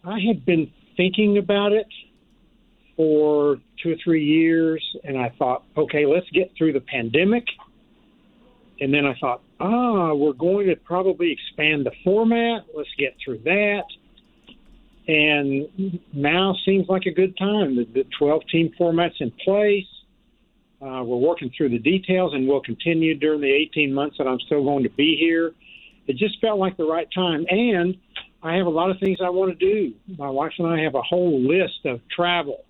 I had been thinking about it for 2 or 3 years, and I thought, okay, let's get through the pandemic. And then I thought, we're going to probably expand the format. Let's get through that. And now seems like a good time. The 12-team format's in place. We're working through the details, and we'll continue during the 18 months that I'm still going to be here. It just felt like the right time. And I have a lot of things I want to do. My wife and I have a whole list of travel